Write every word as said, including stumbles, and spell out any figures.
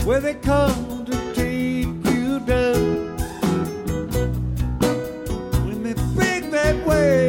where they come to take you down. When they think that way,